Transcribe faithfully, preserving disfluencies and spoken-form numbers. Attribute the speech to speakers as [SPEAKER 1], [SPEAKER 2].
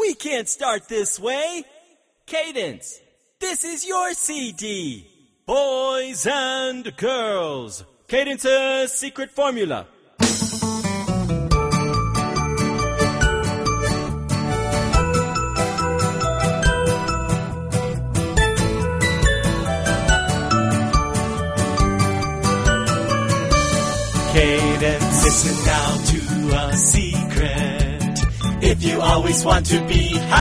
[SPEAKER 1] We can't start this way. Cadence, this is your C D. Boys and girls, Cadence's secret formula. Cadence, listen now to a secret. If you always want to be happy,